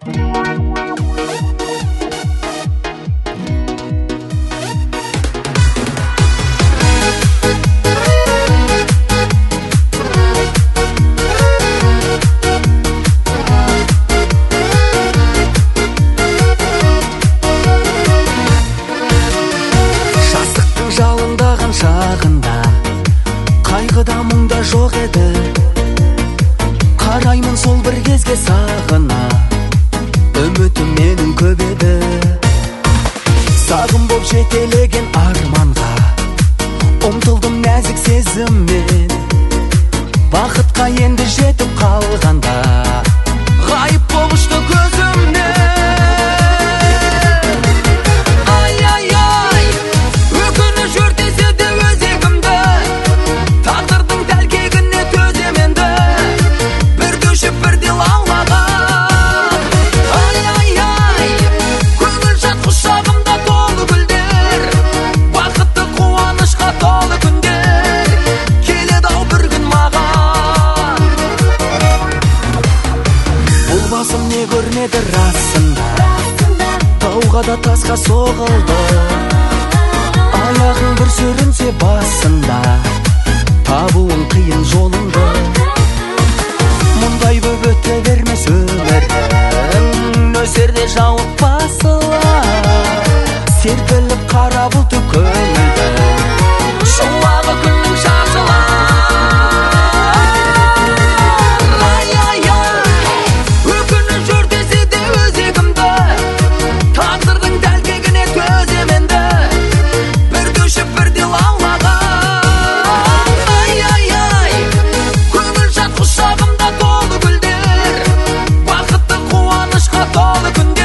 жалындаған шағында қайғыда мұңда жоқ еді, қараймын сол бір кезге сағына, үмітім менің көп еді. Сағым боп жетелеген арманға ұмтылдым нәзік сезіммен, бақытқа енді жетіп қалғанда ғайып болып ұшты көзімнен. Басым не көрмеді расында, тауға да тасқа соғылды, аяғың бір сүрінсе басында, табуың қиын жолыңды. Мұндай боп өте бермес өмірің, нөсерде жауып басылар, серпіліп қара бұлты көңілді, шуағы күннің шашылар. All the